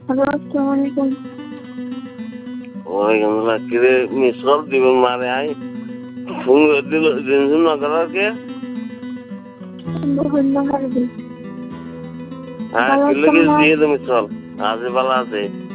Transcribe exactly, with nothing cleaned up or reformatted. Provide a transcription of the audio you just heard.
Hello, আসসালামু আলাইকুম। ওয়ালাইকুম আসসালাম। কিরে মিস কল দিবেন মারে আই ফোন করে দিল দিন না করার কে? ধন্যবাদ। হ্যাঁ ভালো কি আছেন লাগে না? দিয়ে দে মিস কল। আজ ভালো আছে।